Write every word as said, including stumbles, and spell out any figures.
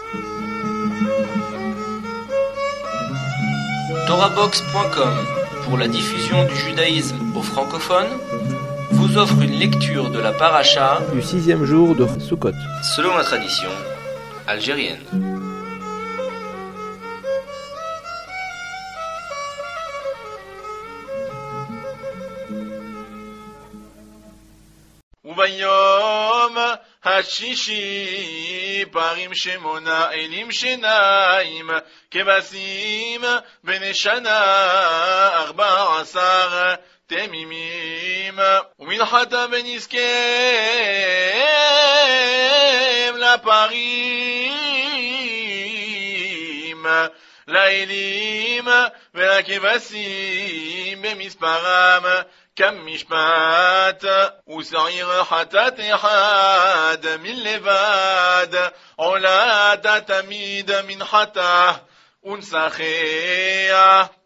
Torahbox point com, pour la diffusion du judaïsme aux francophones, vous offre une lecture de la paracha du sixième jour de Sukkot, selon la tradition algérienne. וביום השישי פרים שמונה אלים שניים כבשים בני שנה ארבע עשר תמימים ומנחתה ונזכם לפרים לאלים ולכבשים במספרם כמשפט ושעיר חטאת אחד מלבד עולת תמיד מנחתה ונסחיה